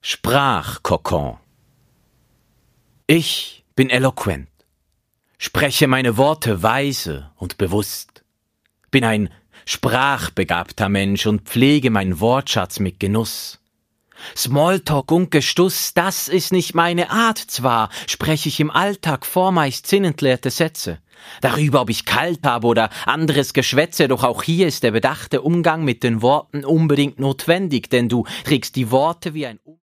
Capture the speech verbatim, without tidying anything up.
Sprachkokon. Ich bin eloquent, spreche meine Worte weise und bewusst, bin ein sprachbegabter Mensch und pflege meinen Wortschatz mit Genuss. Smalltalk und Gestuss, das ist nicht meine Art, zwar spreche ich im Alltag vormeist sinnentleerte Sätze, darüber, ob ich kalt habe oder anderes Geschwätze, doch auch hier ist der bedachte Umgang mit den Worten unbedingt notwendig, denn du trägst die Worte wie ein